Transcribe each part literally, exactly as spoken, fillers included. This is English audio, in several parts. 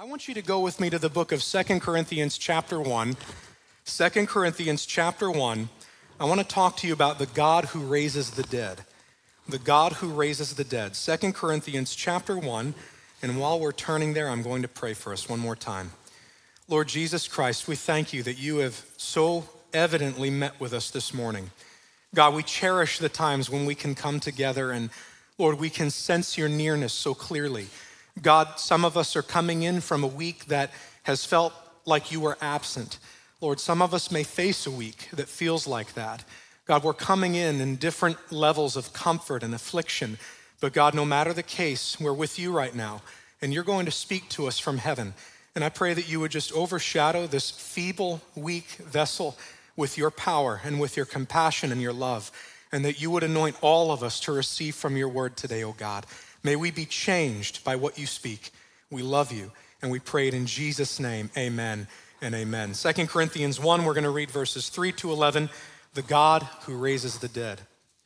I want you to go with me to the book of Second Corinthians chapter one. Second Corinthians chapter one. I want to talk to you about the God who raises the dead. The God who raises the dead. Second Corinthians chapter one. And while we're turning there, I'm going to pray for us one more time. Lord Jesus Christ, we thank you that you have so evidently met with us this morning. God, we cherish the times when we can come together and, Lord, we can sense your nearness so clearly. God, some of us are coming in from a week that has felt like you were absent. Lord, some of us may face a week that feels like that. God, we're coming in in different levels of comfort and affliction. But God, no matter the case, we're with you right now, and you're going to speak to us from heaven. And I pray that you would just overshadow this feeble, weak vessel with your power and with your compassion and your love, and that you would anoint all of us to receive from your word today, oh God. May we be changed by what you speak. We love you, and we pray it in Jesus' name. Amen and amen. Second Corinthians one, we're going to read verses three to eleven. The God who raises the dead.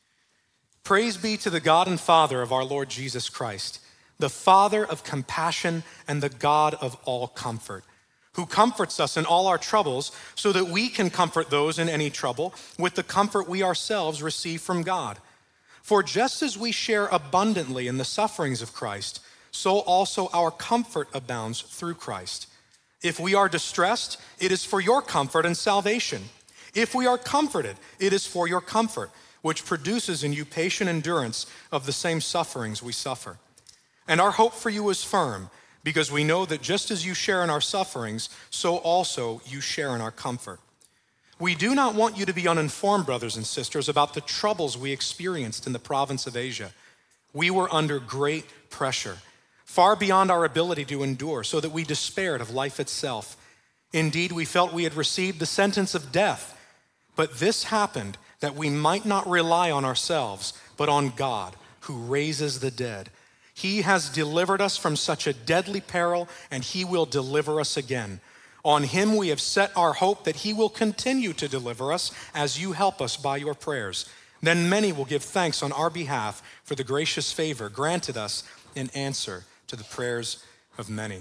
Praise be to the God and Father of our Lord Jesus Christ, the Father of compassion and the God of all comfort, who comforts us in all our troubles so that we can comfort those in any trouble with the comfort we ourselves receive from God. For just as we share abundantly in the sufferings of Christ, so also our comfort abounds through Christ. If we are distressed, it is for your comfort and salvation. If we are comforted, it is for your comfort, which produces in you patient endurance of the same sufferings we suffer. And our hope for you is firm, because we know that just as you share in our sufferings, so also you share in our comfort. We do not want you to be uninformed, brothers and sisters, about the troubles we experienced in the province of Asia. We were under great pressure, far beyond our ability to endure, so that we despaired of life itself. Indeed, we felt we had received the sentence of death. But this happened that we might not rely on ourselves, but on God, who raises the dead. He has delivered us from such a deadly peril, and he will deliver us again. On him we have set our hope that he will continue to deliver us as you help us by your prayers. Then many will give thanks on our behalf for the gracious favor granted us in answer to the prayers of many.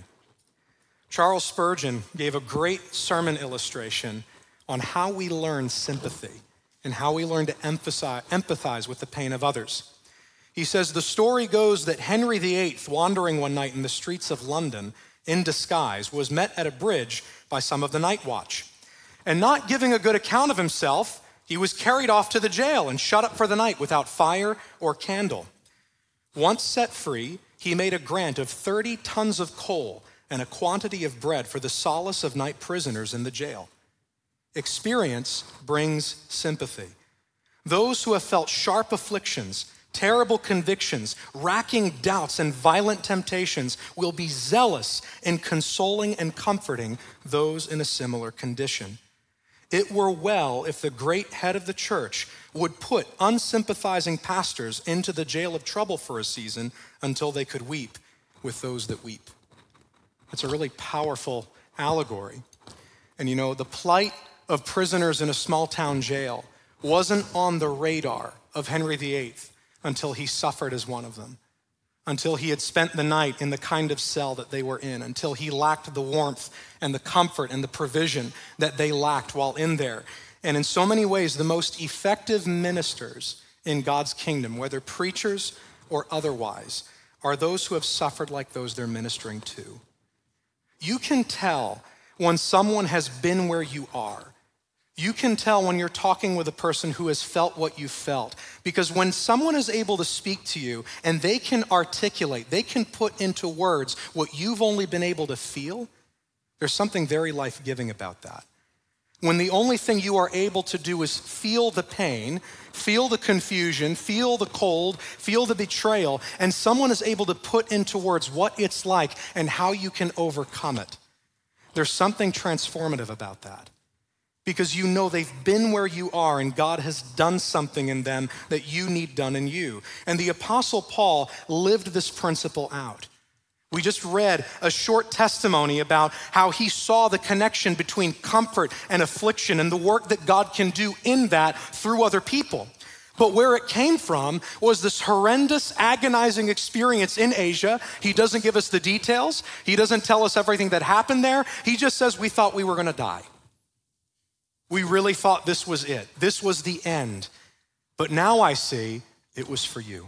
Charles Spurgeon gave a great sermon illustration on how we learn sympathy and how we learn to emphasize, empathize with the pain of others. He says, the story goes that Henry the Eighth, wandering one night in the streets of London in disguise, was met at a bridge by some of the night watch. And not giving a good account of himself, he was carried off to the jail and shut up for the night without fire or candle. Once set free, he made a grant of thirty tons of coal and a quantity of bread for the solace of night prisoners in the jail. Experience brings sympathy. Those who have felt sharp afflictions, terrible convictions, racking doubts, and violent temptations will be zealous in consoling and comforting those in a similar condition. It were well if the great head of the church would put unsympathizing pastors into the jail of trouble for a season until they could weep with those that weep. It's a really powerful allegory. And you know, the plight of prisoners in a small town jail wasn't on the radar of Henry the Eighth until he suffered as one of them, until he had spent the night in the kind of cell that they were in, until he lacked the warmth and the comfort and the provision that they lacked while in there. And in so many ways, the most effective ministers in God's kingdom, whether preachers or otherwise, are those who have suffered like those they're ministering to. You can tell when someone has been where you are. You can tell when you're talking with a person who has felt what you felt. Because when someone is able to speak to you and they can articulate, they can put into words what you've only been able to feel, there's something very life-giving about that. When the only thing you are able to do is feel the pain, feel the confusion, feel the cold, feel the betrayal, and someone is able to put into words what it's like and how you can overcome it, there's something transformative about that. Because you know they've been where you are and God has done something in them that you need done in you. And the Apostle Paul lived this principle out. We just read a short testimony about how he saw the connection between comfort and affliction and the work that God can do in that through other people. But where it came from was this horrendous, agonizing experience in Asia. He doesn't give us the details. He doesn't tell us everything that happened there. He just says we thought we were going to die. We really thought this was it. This was the end. But now I see it was for you.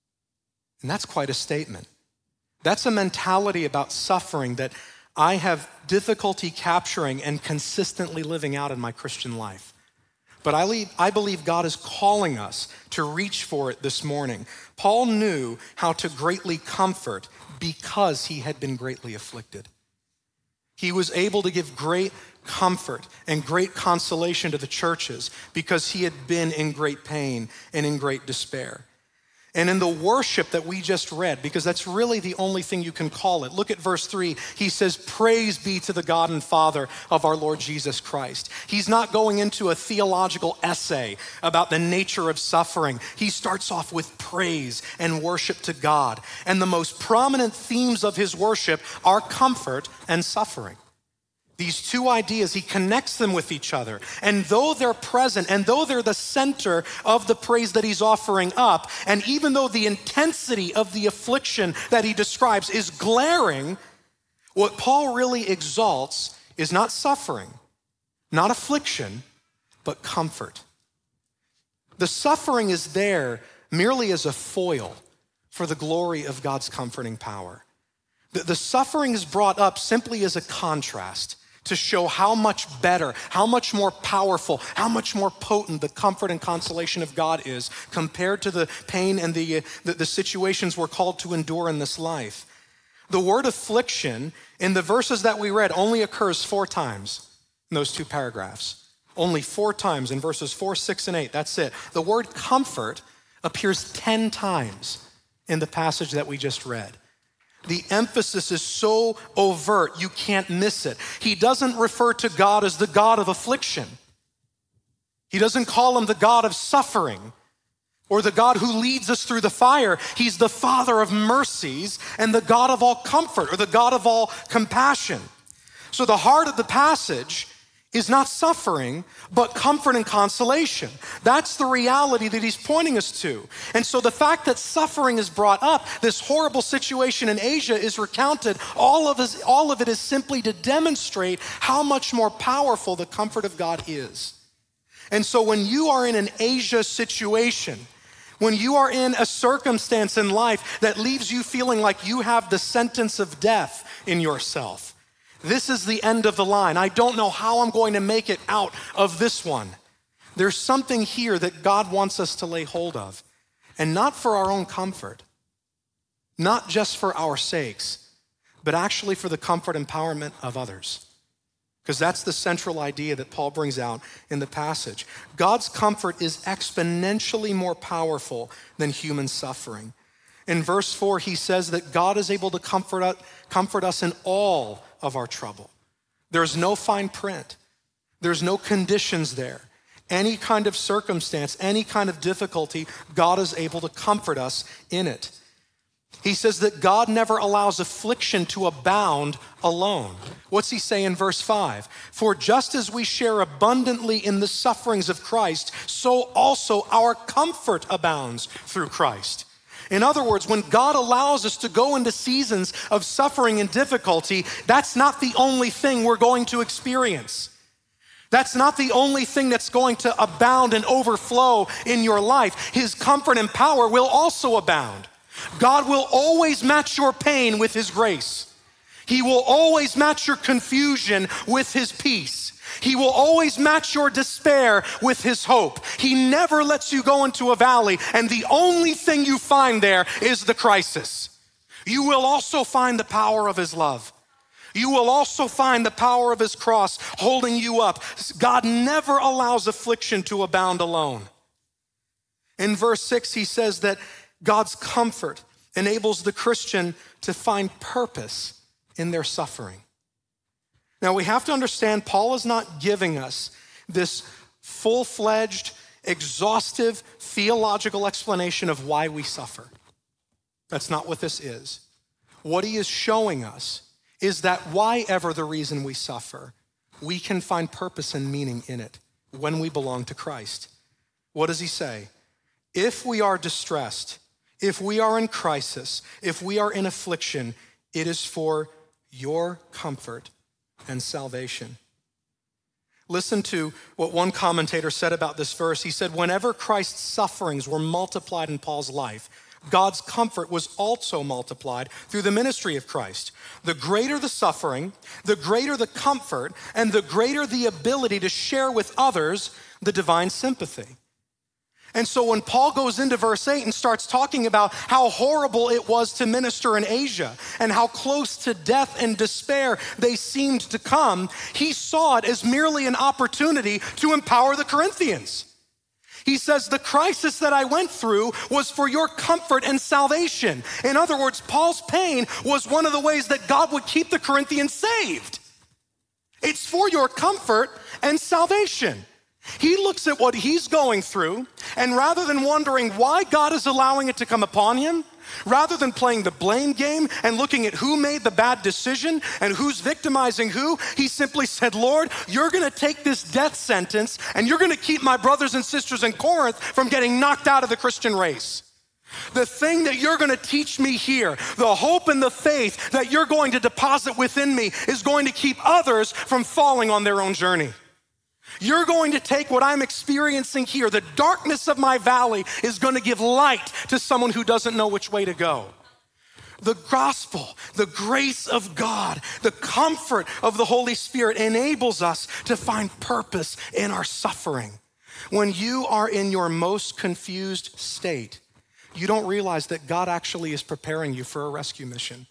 And that's quite a statement. That's a mentality about suffering that I have difficulty capturing and consistently living out in my Christian life. But I, leave, I believe God is calling us to reach for it this morning. Paul knew how to greatly comfort because he had been greatly afflicted. He was able to give great comfort and great consolation to the churches because he had been in great pain and in great despair. And in the worship that we just read, because that's really the only thing you can call it. Look at verse three. He says, praise be to the God and Father of our Lord Jesus Christ. He's not going into a theological essay about the nature of suffering. He starts off with praise and worship to God. And the most prominent themes of his worship are comfort and suffering. These two ideas, he connects them with each other. And though they're present, and though they're the center of the praise that he's offering up, and even though the intensity of the affliction that he describes is glaring, what Paul really exalts is not suffering, not affliction, but comfort. The suffering is there merely as a foil for the glory of God's comforting power. The, the suffering is brought up simply as a contrast to show how much better, how much more powerful, how much more potent the comfort and consolation of God is compared to the pain and the, the, the situations we're called to endure in this life. The word affliction in the verses that we read only occurs four times in those two paragraphs. Only four times in verses four, six, and eight. That's it. The word comfort appears ten times in the passage that we just read. The emphasis is so overt, you can't miss it. He doesn't refer to God as the God of affliction. He doesn't call him the God of suffering or the God who leads us through the fire. He's the Father of mercies and the God of all comfort or the God of all compassion. So the heart of the passage is not suffering, but comfort and consolation. That's the reality that he's pointing us to. And so the fact that suffering is brought up, this horrible situation in Asia is recounted, all of, his, all of it is simply to demonstrate how much more powerful the comfort of God is. And so when you are in an Asia situation, when you are in a circumstance in life that leaves you feeling like you have the sentence of death in yourself, this is the end of the line. I don't know how I'm going to make it out of this one. There's something here that God wants us to lay hold of, and not for our own comfort, not just for our sakes, but actually for the comfort and empowerment of others. Because that's the central idea that Paul brings out in the passage. God's comfort is exponentially more powerful than human suffering. In verse four, he says that God is able to comfort us, comfort us in all of our trouble. There's no fine print. There's no conditions there. Any kind of circumstance, any kind of difficulty, God is able to comfort us in it. He says that God never allows affliction to abound alone. What's he say in verse five? For just as we share abundantly in the sufferings of Christ, so also our comfort abounds through Christ. In other words, when God allows us to go into seasons of suffering and difficulty, that's not the only thing we're going to experience. That's not the only thing that's going to abound and overflow in your life. His comfort and power will also abound. God will always match your pain with his grace. He will always match your confusion with his peace. He will always match your despair with his hope. He never lets you go into a valley and the only thing you find there is the crisis. You will also find the power of his love. You will also find the power of his cross holding you up. God never allows affliction to abound alone. In verse six, he says that God's comfort enables the Christian to find purpose in their suffering. Now we have to understand Paul is not giving us this full-fledged, exhaustive theological explanation of why we suffer. That's not what this is. What he is showing us is that why-ever the reason we suffer, we can find purpose and meaning in it when we belong to Christ. What does he say? If we are distressed, if we are in crisis, if we are in affliction, it is for your comfort and salvation. Listen to what one commentator said about this verse. He said, whenever Christ's sufferings were multiplied in Paul's life, God's comfort was also multiplied through the ministry of Christ. The greater the suffering, the greater the comfort, and the greater the ability to share with others the divine sympathy. And so when Paul goes into verse eight and starts talking about how horrible it was to minister in Asia and how close to death and despair they seemed to come, he saw it as merely an opportunity to empower the Corinthians. He says, the crisis that I went through was for your comfort and salvation. In other words, Paul's pain was one of the ways that God would keep the Corinthians saved. It's for your comfort and salvation. He looks at what he's going through, and rather than wondering why God is allowing it to come upon him, rather than playing the blame game and looking at who made the bad decision and who's victimizing who, he simply said, Lord, you're gonna take this death sentence and you're gonna keep my brothers and sisters in Corinth from getting knocked out of the Christian race. The thing that you're gonna teach me here, the hope and the faith that you're going to deposit within me is going to keep others from falling on their own journey. You're going to take what I'm experiencing here, the darkness of my valley is going to give light to someone who doesn't know which way to go. The gospel, the grace of God, the comfort of the Holy Spirit enables us to find purpose in our suffering. When you are in your most confused state, you don't realize that God actually is preparing you for a rescue mission.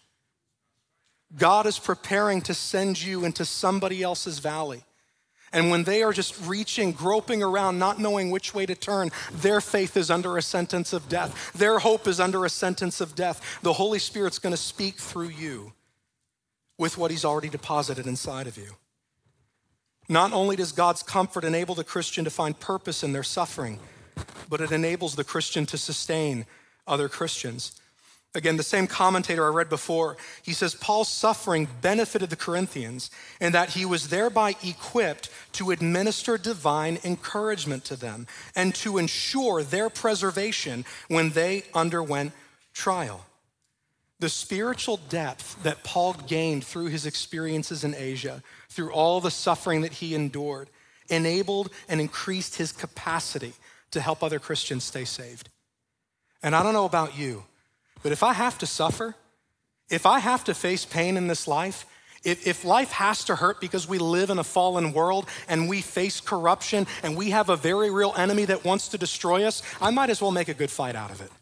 God is preparing to send you into somebody else's valley. And when they are just reaching, groping around, not knowing which way to turn, their faith is under a sentence of death. Their hope is under a sentence of death. The Holy Spirit's gonna speak through you with what he's already deposited inside of you. Not only does God's comfort enable the Christian to find purpose in their suffering, but it enables the Christian to sustain other Christians. Again, the same commentator I read before, he says, Paul's suffering benefited the Corinthians in that he was thereby equipped to administer divine encouragement to them and to ensure their preservation when they underwent trial. The spiritual depth that Paul gained through his experiences in Asia, through all the suffering that he endured, enabled and increased his capacity to help other Christians stay saved. And I don't know about you, but if I have to suffer, if I have to face pain in this life, if, if life has to hurt because we live in a fallen world and we face corruption and we have a very real enemy that wants to destroy us, I might as well make a good fight out of it.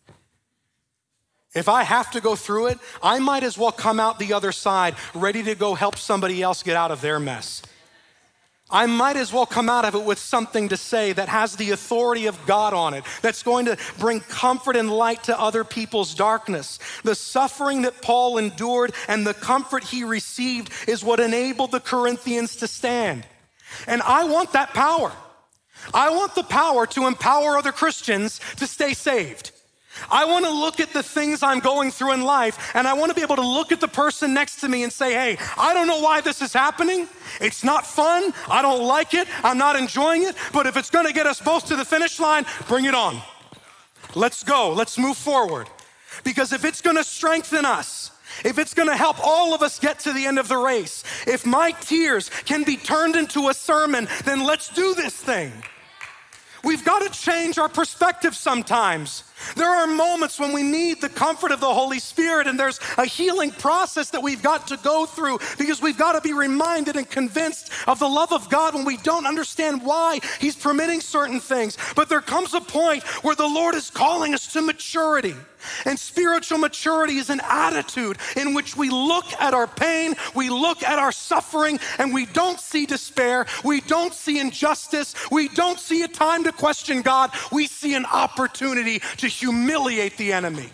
If I have to go through it, I might as well come out the other side ready to go help somebody else get out of their mess. I might as well come out of it with something to say that has the authority of God on it, that's going to bring comfort and light to other people's darkness. The suffering that Paul endured and the comfort he received is what enabled the Corinthians to stand. And I want that power. I want the power to empower other Christians to stay saved. I want to look at the things I'm going through in life, and I want to be able to look at the person next to me and say, hey, I don't know why this is happening. It's not fun. I don't like it. I'm not enjoying it. But if it's going to get us both to the finish line, bring it on. Let's go. Let's move forward. Because if it's going to strengthen us, if it's going to help all of us get to the end of the race, if my tears can be turned into a sermon, then let's do this thing. We've got to change our perspective sometimes. There are moments when we need the comfort of the Holy Spirit, and there's a healing process that we've got to go through because we've got to be reminded and convinced of the love of God when we don't understand why he's permitting certain things. But there comes a point where the Lord is calling us to maturity. And spiritual maturity is an attitude in which we look at our pain, we look at our suffering, and we don't see despair, we don't see injustice, we don't see a time to question God, we see an opportunity to humiliate the enemy.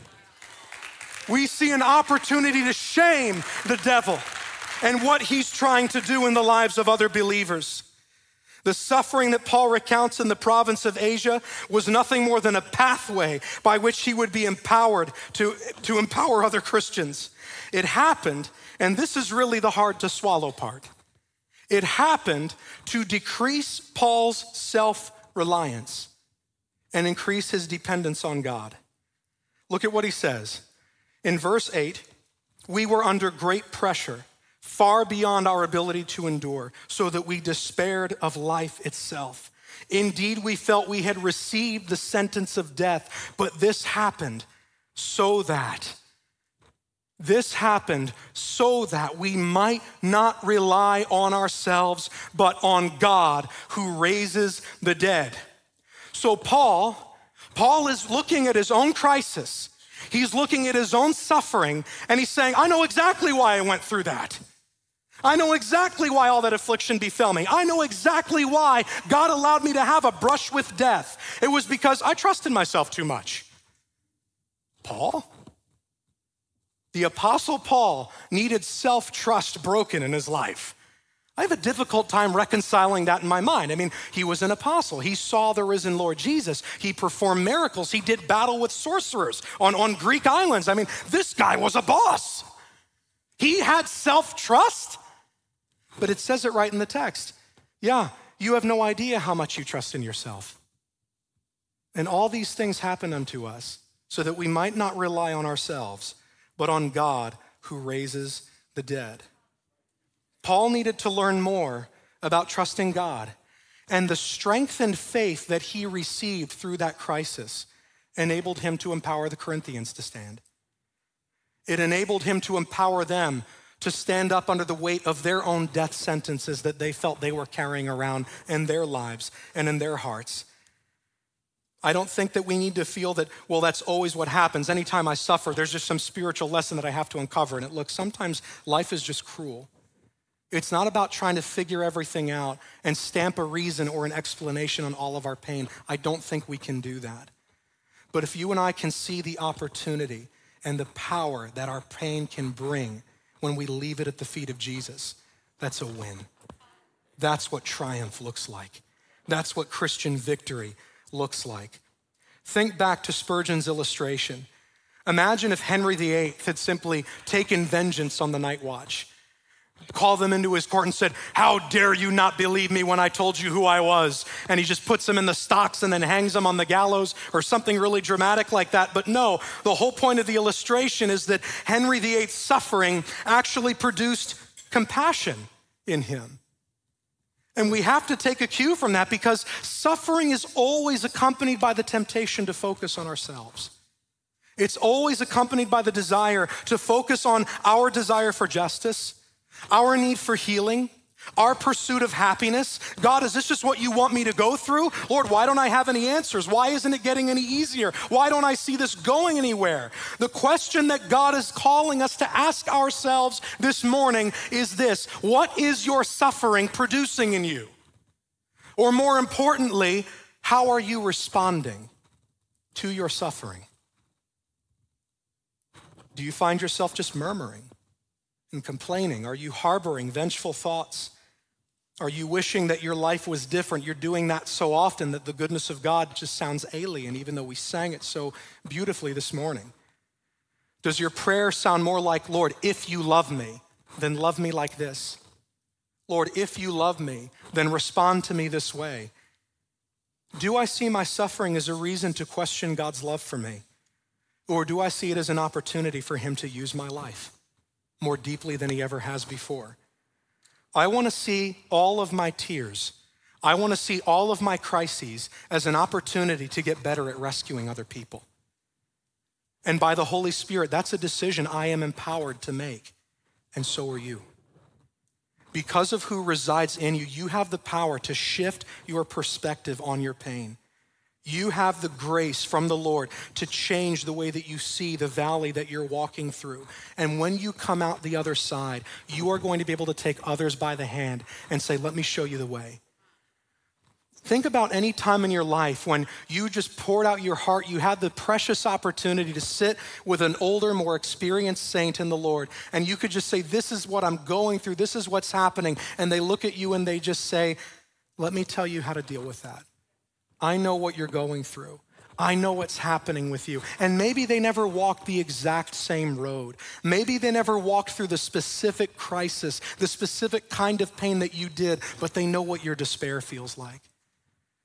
We see an opportunity to shame the devil and what he's trying to do in the lives of other believers. The suffering that Paul recounts in the province of Asia was nothing more than a pathway by which he would be empowered to, to empower other Christians. It happened, and this is really the hard to swallow part. It happened to decrease Paul's self-reliance. and increase his dependence on God. Look at what he says. In verse eight, we were under great pressure, far beyond our ability to endure, so that we despaired of life itself. Indeed, we felt we had received the sentence of death, but this happened so that, this happened so that we might not rely on ourselves, but on God who raises the dead. So Paul, Paul is looking at his own crisis. He's looking at his own suffering, and he's saying, I know exactly why I went through that. I know exactly why all that affliction befell me. I know exactly why God allowed me to have a brush with death. It was because I trusted myself too much. Paul? The Apostle Paul needed self-trust broken in his life. I have a difficult time reconciling that in my mind. I mean, he was an apostle. He saw the risen Lord Jesus. He performed miracles. He did battle with sorcerers on, on Greek islands. I mean, this guy was a boss. He had self-trust. But it says it right in the text. Yeah, you have no idea how much you trust in yourself. And all these things happen unto us so that we might not rely on ourselves, but on God who raises the dead. Paul needed to learn more about trusting God, and the strength and faith that he received through that crisis enabled him to empower the Corinthians to stand. It enabled him to empower them to stand up under the weight of their own death sentences that they felt they were carrying around in their lives and in their hearts. I don't think that we need to feel that, well, that's always what happens. Anytime I suffer, there's just some spiritual lesson that I have to uncover. And it looks, sometimes life is just cruel. It's not about trying to figure everything out and stamp a reason or an explanation on all of our pain. I don't think we can do that. But if you and I can see the opportunity and the power that our pain can bring when we leave it at the feet of Jesus, that's a win. That's what triumph looks like. That's what Christian victory looks like. Think back to Spurgeon's illustration. Imagine if Henry the Eighth had simply taken vengeance on the night watch, called them into his court and said, how dare you not believe me when I told you who I was? And he just puts them in the stocks and then hangs them on the gallows or something really dramatic like that. But no, the whole point of the illustration is that Henry the Eighth's suffering actually produced compassion in him. And we have to take a cue from that because suffering is always accompanied by the temptation to focus on ourselves. It's always accompanied by the desire to focus on our desire for justice, our need for healing, our pursuit of happiness. God, is this just what you want me to go through? Lord, why don't I have any answers? Why isn't it getting any easier? Why don't I see this going anywhere? The question that God is calling us to ask ourselves this morning is this: what is your suffering producing in you? Or more importantly, how are you responding to your suffering? Do you find yourself just murmuring and complaining? Are you harboring vengeful thoughts? Are you wishing that your life was different? You're doing that so often that the goodness of God just sounds alien, even though we sang it so beautifully this morning. Does your prayer sound more like, Lord, if you love me, then love me like this? Lord, if you love me, then respond to me this way. Do I see my suffering as a reason to question God's love for me? Or do I see it as an opportunity for him to use my life more deeply than he ever has before? I want to see all of my tears. I want to see all of my crises as an opportunity to get better at rescuing other people. And by the Holy Spirit, that's a decision I am empowered to make, and so are you. Because of who resides in you, you have the power to shift your perspective on your pain. You have the grace from the Lord to change the way that you see the valley that you're walking through. And when you come out the other side, you are going to be able to take others by the hand and say, let me show you the way. Think about any time in your life when you just poured out your heart, you had the precious opportunity to sit with an older, more experienced saint in the Lord, and you could just say, this is what I'm going through, this is what's happening. And they look at you and they just say, let me tell you how to deal with that. I know what you're going through. I know what's happening with you. And maybe they never walked the exact same road. Maybe they never walked through the specific crisis, the specific kind of pain that you did, but they know what your despair feels like.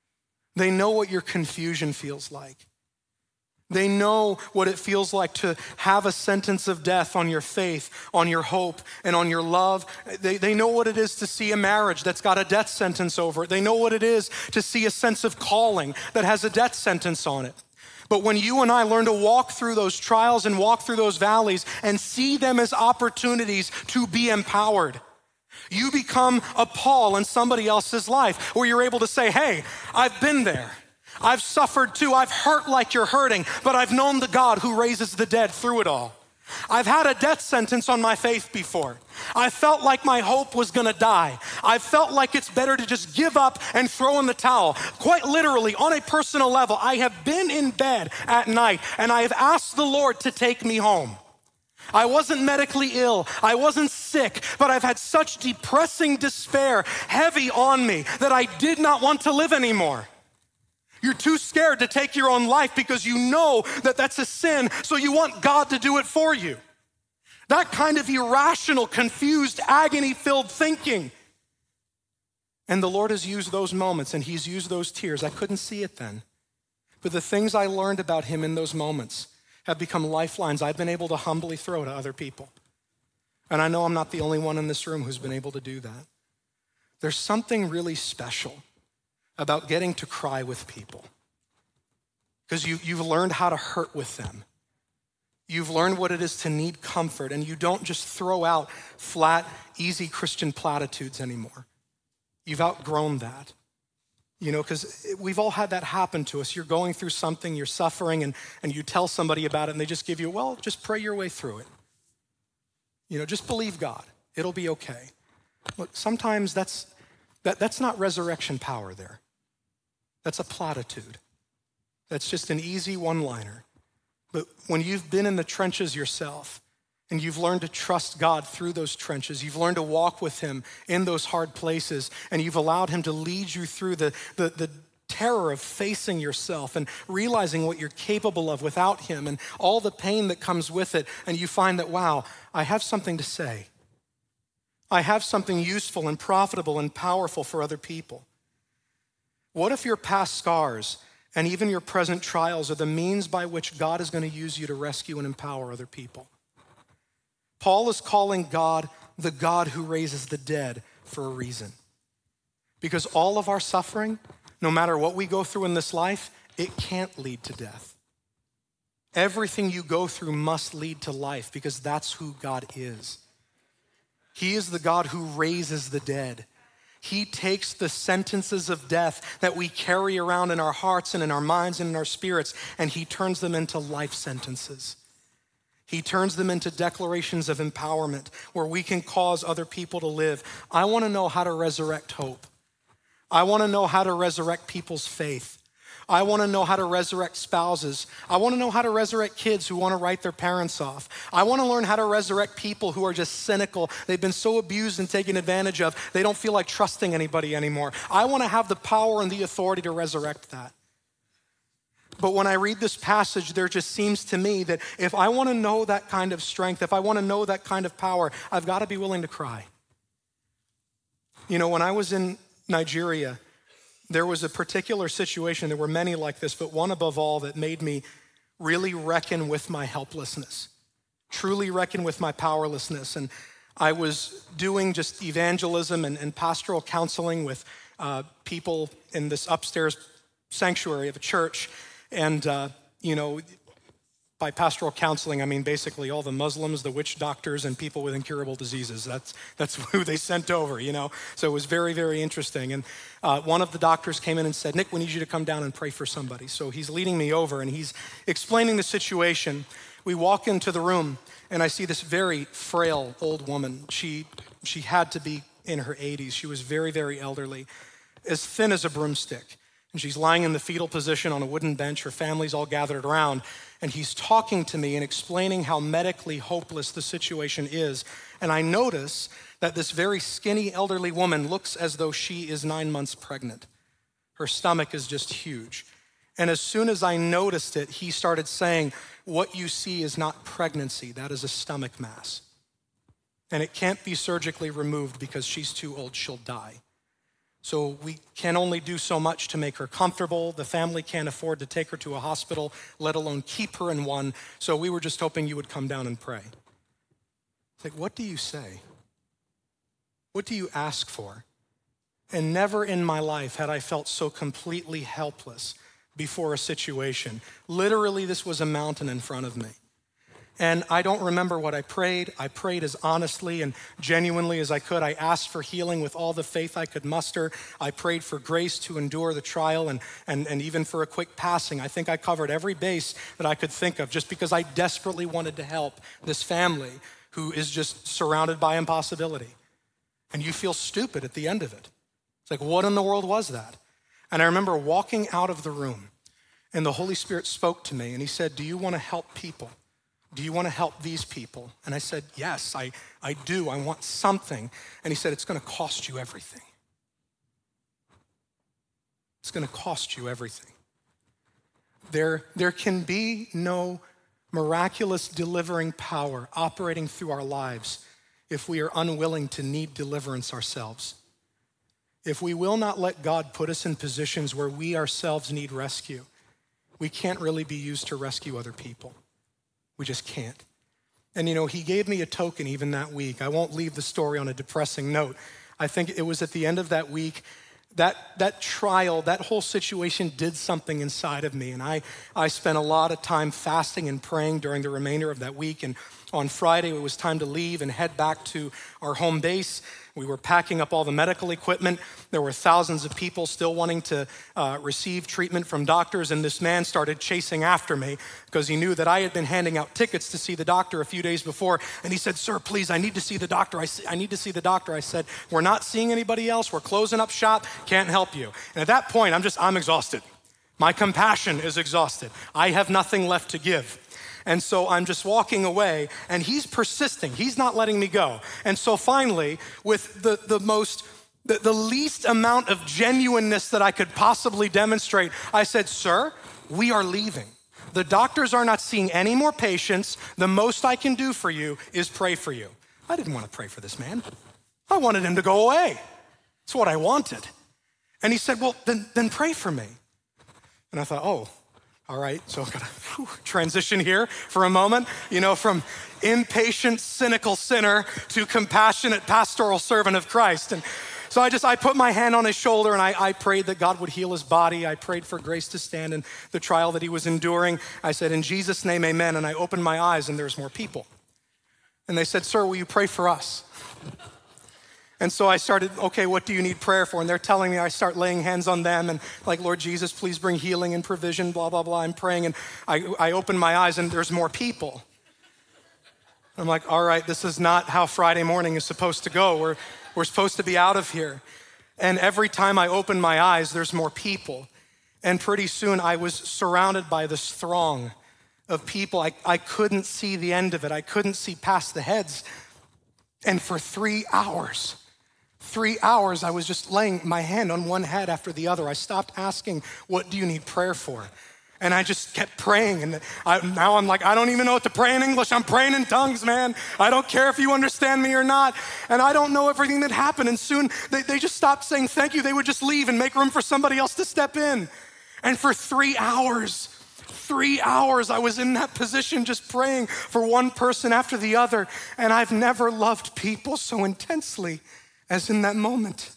They know what your confusion feels like. They know what it feels like to have a sentence of death on your faith, on your hope, and on your love. They, they know what it is to see a marriage that's got a death sentence over it. They know what it is to see a sense of calling that has a death sentence on it. But when you and I learn to walk through those trials and walk through those valleys and see them as opportunities to be empowered, you become a Paul in somebody else's life where you're able to say, hey, I've been there. I've suffered too. I've hurt like you're hurting, but I've known the God who raises the dead through it all. I've had a death sentence on my faith before. I felt like my hope was gonna die. I felt like it's better to just give up and throw in the towel. Quite literally, on a personal level, I have been in bed at night and I have asked the Lord to take me home. I wasn't medically ill, I wasn't sick, but I've had such depressing despair heavy on me that I did not want to live anymore. You're too scared to take your own life because you know that that's a sin, so you want God to do it for you. That kind of irrational, confused, agony-filled thinking. And the Lord has used those moments and he's used those tears. I couldn't see it then. But the things I learned about him in those moments have become lifelines I've been able to humbly throw to other people. And I know I'm not the only one in this room who's been able to do that. There's something really special about getting to cry with people because you, you've learned how to hurt with them. You've learned what it is to need comfort, and you don't just throw out flat, easy Christian platitudes anymore. You've outgrown that. You know, because we've all had that happen to us. You're going through something, you're suffering, and, and you tell somebody about it, and they just give you, well, just pray your way through it. You know, just believe God. It'll be okay. Look, sometimes that's that, that's not resurrection power there. That's a platitude. That's just an easy one-liner. But when you've been in the trenches yourself, and you've learned to trust God through those trenches. You've learned to walk with him in those hard places, and you've allowed him to lead you through the, the, the terror of facing yourself and realizing what you're capable of without him and all the pain that comes with it. And you find that, wow, I have something to say. I have something useful and profitable and powerful for other people. What if your past scars and even your present trials are the means by which God is going to use you to rescue and empower other people? Paul is calling God the God who raises the dead for a reason. Because all of our suffering, no matter what we go through in this life, it can't lead to death. Everything you go through must lead to life because that's who God is. He is the God who raises the dead. He takes the sentences of death that we carry around in our hearts and in our minds and in our spirits, and he turns them into life sentences. He turns them into declarations of empowerment where we can cause other people to live. I want to know how to resurrect hope. I want to know how to resurrect people's faith. I want to know how to resurrect spouses. I want to know how to resurrect kids who want to write their parents off. I want to learn how to resurrect people who are just cynical. They've been so abused and taken advantage of, they don't feel like trusting anybody anymore. I want to have the power and the authority to resurrect that. But when I read this passage, there just seems to me that if I want to know that kind of strength, if I want to know that kind of power, I've got to be willing to cry. You know, when I was in Nigeria, there was a particular situation, there were many like this, but one above all that made me really reckon with my helplessness, truly reckon with my powerlessness. And I was doing just evangelism and, and pastoral counseling with uh, people in this upstairs sanctuary of a church. And, uh, you know, by pastoral counseling, I mean basically all the Muslims, the witch doctors, and people with incurable diseases. That's that's who they sent over, you know. So it was very, very interesting. And uh, one of the doctors came in and said, Nick, we need you to come down and pray for somebody. So he's leading me over and he's explaining the situation. We walk into the room and I see this very frail old woman. She, she had to be in her eighties. She was very, very elderly, as thin as a broomstick. And she's lying in the fetal position on a wooden bench. Her family's all gathered around. And he's talking to me and explaining how medically hopeless the situation is. And I notice that this very skinny elderly woman looks as though she is nine months pregnant. Her stomach is just huge. And as soon as I noticed it, he started saying, what you see is not pregnancy, that is a stomach mass. And it can't be surgically removed because she's too old, she'll die. So we can only do so much to make her comfortable. The family can't afford to take her to a hospital, let alone keep her in one. So we were just hoping you would come down and pray. It's like, what do you say? What do you ask for? And never in my life had I felt so completely helpless before a situation. Literally, this was a mountain in front of me. And I don't remember what I prayed. I prayed as honestly and genuinely as I could. I asked for healing with all the faith I could muster. I prayed for grace to endure the trial and, and, and even for a quick passing. I think I covered every base that I could think of just because I desperately wanted to help this family who is just surrounded by impossibility. And you feel stupid at the end of it. It's like, what in the world was that? And I remember walking out of the room and the Holy Spirit spoke to me and he said, do you want to help people? Do you want to help these people? And I said, yes, I, I do. I want something. And he said, it's going to cost you everything. It's going to cost you everything. There, there can be no miraculous delivering power operating through our lives if we are unwilling to need deliverance ourselves. If we will not let God put us in positions where we ourselves need rescue, we can't really be used to rescue other people. We just can't. And you know, he gave me a token even that week. I won't leave the story on a depressing note. I think it was at the end of that week, that, that trial, that whole situation did something inside of me. And I, I spent a lot of time fasting and praying during the remainder of that week. And on Friday, it was time to leave and head back to our home base. We were packing up all the medical equipment. There were thousands of people still wanting to uh, receive treatment from doctors, and this man started chasing after me because he knew that I had been handing out tickets to see the doctor a few days before, and he said, sir, please, I need to see the doctor. I, see, I need to see the doctor. I said, we're not seeing anybody else. We're closing up shop. Can't help you. And at that point, I'm just, I'm exhausted. My compassion is exhausted. I have nothing left to give. And so I'm just walking away, and he's persisting. He's not letting me go. And so finally, with the, the most, the, the least amount of genuineness that I could possibly demonstrate, I said, sir, we are leaving. The doctors are not seeing any more patients. The most I can do for you is pray for you. I didn't want to pray for this man. I wanted him to go away. It's what I wanted. And he said, well, then, then pray for me. And I thought, oh, all right, so I've got to transition here for a moment, you know, from impatient, cynical sinner to compassionate pastoral servant of Christ. And so I just, I put my hand on his shoulder and I, I prayed that God would heal his body. I prayed for grace to stand in the trial that he was enduring. I said, in Jesus' name, amen. And I opened my eyes and there's more people. And they said, sir, will you pray for us? And so I started, okay, what do you need prayer for? And they're telling me, I start laying hands on them and like, Lord Jesus, please bring healing and provision, blah, blah, blah. I'm praying and I, I open my eyes and there's more people. I'm like, all right, this is not how Friday morning is supposed to go. We're, we're supposed to be out of here. And every time I open my eyes, there's more people. And pretty soon I was surrounded by this throng of people. I, I couldn't see the end of it. I couldn't see past the heads. And for three hours, Three hours, I was just laying my hand on one head after the other. I stopped asking, what do you need prayer for? And I just kept praying. And I, now I'm like, I don't even know what to pray in English. I'm praying in tongues, man. I don't care if you understand me or not. And I don't know everything that happened. And soon they, they just stopped saying thank you. They would just leave and make room for somebody else to step in. And for three hours, Three hours I was in that position just praying for one person after the other. And I've never loved people so intensely as in that moment.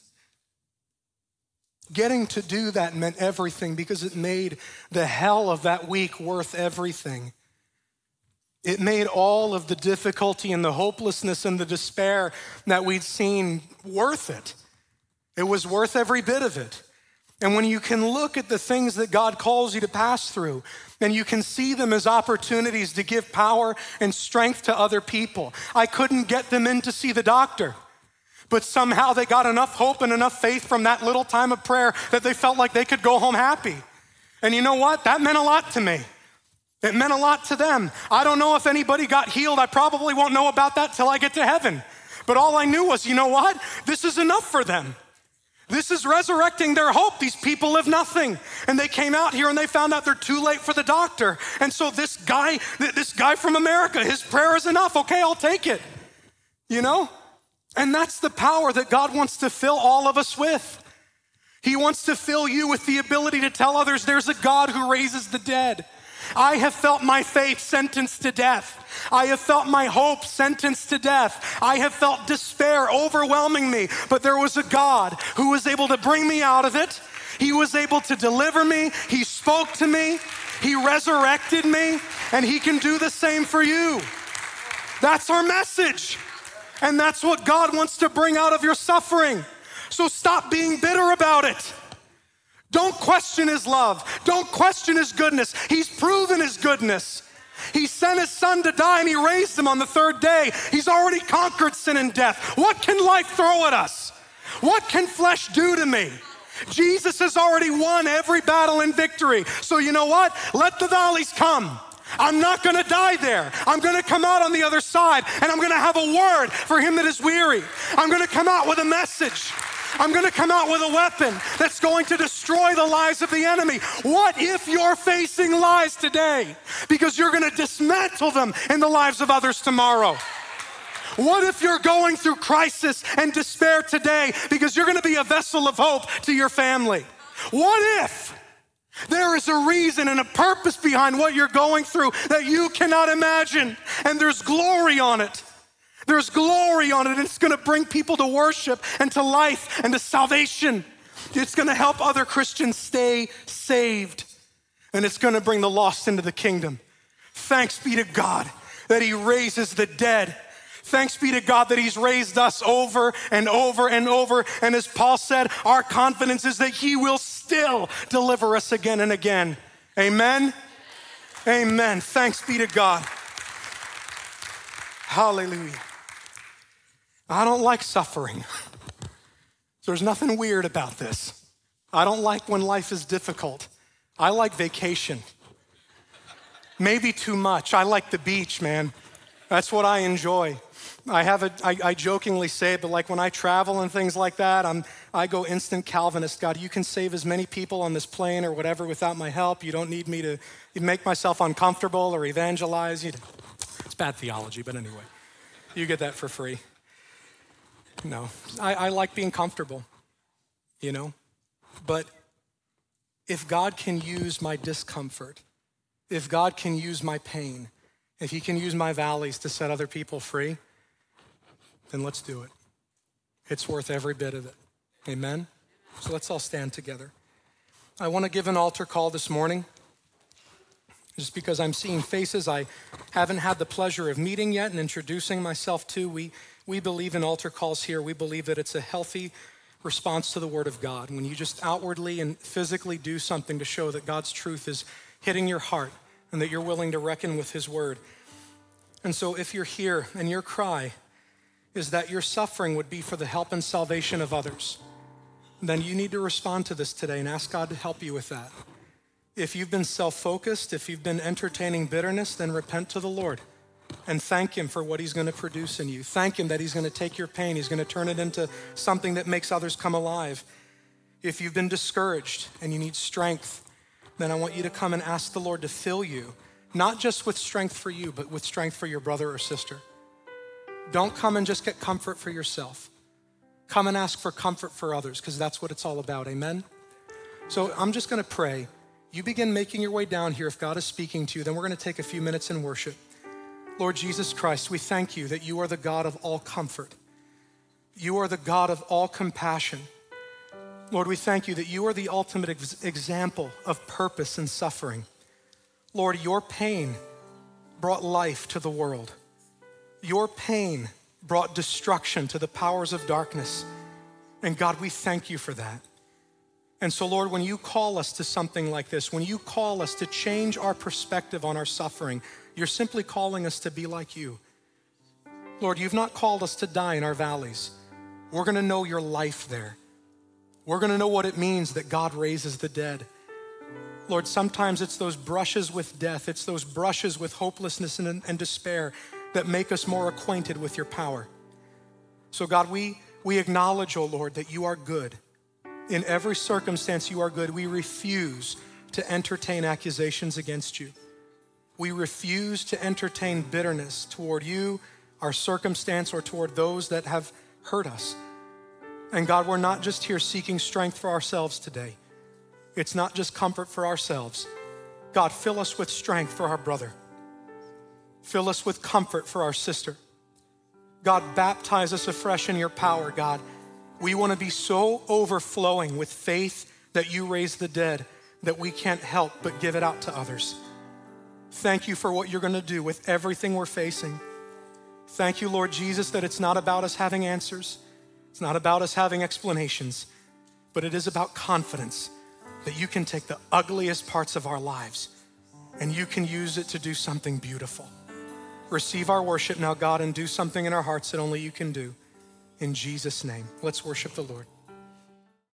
Getting to do that meant everything because it made the hell of that week worth everything. It made all of the difficulty and the hopelessness and the despair that we'd seen worth it. It was worth every bit of it. And when you can look at the things that God calls you to pass through, and you can see them as opportunities to give power and strength to other people. I couldn't get them in to see the doctor. But somehow they got enough hope and enough faith from that little time of prayer that they felt like they could go home happy. And you know what? That meant a lot to me. It meant a lot to them. I don't know if anybody got healed. I probably won't know about that till I get to heaven. But all I knew was, you know what? This is enough for them. This is resurrecting their hope. These people have nothing. And they came out here and they found out they're too late for the doctor. And so this guy, this guy from America, his prayer is enough. Okay, I'll take it. You know? And that's the power that God wants to fill all of us with. He wants to fill you with the ability to tell others there's a God who raises the dead. I have felt my faith sentenced to death. I have felt my hope sentenced to death. I have felt despair overwhelming me, but there was a God who was able to bring me out of it. He was able to deliver me. He spoke to me. He resurrected me, and he can do the same for you. That's our message. And that's what God wants to bring out of your suffering. So stop being bitter about it. Don't question his love. Don't question his goodness. He's proven his goodness. He sent his son to die and he raised him on the third day. He's already conquered sin and death. What can life throw at us? What can flesh do to me? Jesus has already won every battle in victory. So you know what? Let the valleys come. I'm not gonna die there. I'm gonna come out on the other side and I'm gonna have a word for him that is weary. I'm gonna come out with a message. I'm gonna come out with a weapon that's going to destroy the lies of the enemy. What if you're facing lies today? Because you're gonna dismantle them in the lives of others tomorrow. What if you're going through crisis and despair today? Because you're gonna be a vessel of hope to your family. What if there is a reason and a purpose behind what you're going through that you cannot imagine, and there's glory on it? There's glory on it, and it's gonna bring people to worship and to life and to salvation. It's gonna help other Christians stay saved, and it's gonna bring the lost into the kingdom. Thanks be to God that he raises the dead. Thanks be to God that he's raised us over and over and over. And as Paul said, our confidence is that he will still deliver us again and again. Amen? Amen. Thanks be to God. Hallelujah. I don't like suffering. There's nothing weird about this. I don't like when life is difficult. I like vacation. Maybe too much. I like the beach, man. That's what I enjoy. I have a, I, I jokingly say it, but like when I travel and things like that, I'm, I go instant Calvinist. God, you can save as many people on this plane or whatever without my help. You don't need me to make myself uncomfortable or evangelize. It's bad theology, but anyway, you get that for free. No, I, I like being comfortable, you know, but if God can use my discomfort, if God can use my pain, if he can use my valleys to set other people free, then let's do it. It's worth every bit of it. Amen? So let's all stand together. I want to give an altar call this morning, just because I'm seeing faces I haven't had the pleasure of meeting yet and introducing myself to. We, we believe in altar calls here. We believe that it's a healthy response to the word of God. When you just outwardly and physically do something to show that God's truth is hitting your heart and that you're willing to reckon with his word. And so if you're here and your cry is that your suffering would be for the help and salvation of others, then you need to respond to this today and ask God to help you with that. If you've been self-focused, if you've been entertaining bitterness, then repent to the Lord and thank him for what he's gonna produce in you. Thank him that he's gonna take your pain, he's gonna turn it into something that makes others come alive. If you've been discouraged and you need strength, then I want you to come and ask the Lord to fill you, not just with strength for you, but with strength for your brother or sister. Don't come and just get comfort for yourself. Come and ask for comfort for others, because that's what it's all about, amen? So I'm just gonna pray. You begin making your way down here. If God is speaking to you, then we're gonna take a few minutes in worship. Lord Jesus Christ, we thank you that you are the God of all comfort. You are the God of all compassion. Lord, we thank you that you are the ultimate ex- example of purpose and suffering. Lord, your pain brought life to the world. Your pain brought destruction to the powers of darkness. And God, we thank you for that. And so, Lord, when you call us to something like this, when you call us to change our perspective on our suffering, you're simply calling us to be like you. Lord, you've not called us to die in our valleys. We're gonna know your life there. We're gonna know what it means that God raises the dead. Lord, sometimes it's those brushes with death, it's those brushes with hopelessness and, and despair that make us more acquainted with your power. So God, we, we acknowledge, oh Lord, that you are good. In every circumstance, you are good. We refuse to entertain accusations against you. We refuse to entertain bitterness toward you, our circumstance, or toward those that have hurt us. And God, we're not just here seeking strength for ourselves today. It's not just comfort for ourselves. God, fill us with strength for our brother. Fill us with comfort for our sister. God, baptize us afresh in your power, God. We want to be so overflowing with faith that you raise the dead that we can't help but give it out to others. Thank you for what you're going to do with everything we're facing. Thank you, Lord Jesus, that it's not about us having answers. It's not about us having explanations, but it is about confidence that you can take the ugliest parts of our lives and you can use it to do something beautiful. Receive our worship now, God, and do something in our hearts that only you can do. In Jesus' name, let's worship the Lord.